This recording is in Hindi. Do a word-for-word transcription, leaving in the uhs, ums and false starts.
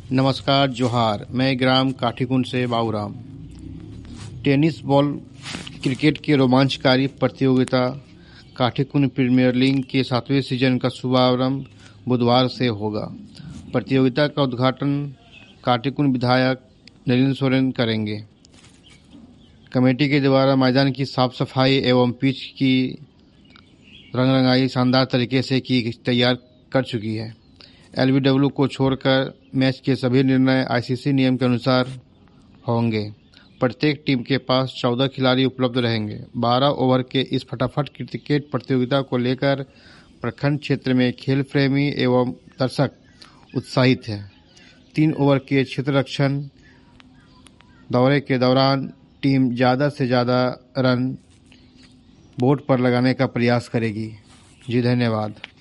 नमस्कार जोहार। मैं ग्राम काठीकुंड से बाबूराम। टेनिस बॉल क्रिकेट की रोमांचकारी प्रतियोगिता काठीकुंड प्रीमियर लीग के सातवें सीजन का शुभारंभ बुधवार से होगा। प्रतियोगिता का उद्घाटन काठीकुंड विधायक नलिन सोरेन करेंगे। कमेटी के द्वारा मैदान की साफ सफाई एवं पिच की रंग रंगाई शानदार तरीके से की तैयार कर चुकी है। एलबीडब्ल्यू को छोड़कर मैच के सभी निर्णय आईसीसी नियम के अनुसार होंगे। प्रत्येक टीम के पास चौदह खिलाड़ी उपलब्ध रहेंगे। बारह ओवर के इस फटाफट क्रिकेट प्रतियोगिता को लेकर प्रखंड क्षेत्र में खेल प्रेमी एवं दर्शक उत्साहित हैं। तीन ओवर के क्षेत्र रक्षण दौरे के दौरान टीम ज़्यादा से ज़्यादा रन बोर्ड पर लगाने का प्रयास करेगी। जी धन्यवाद।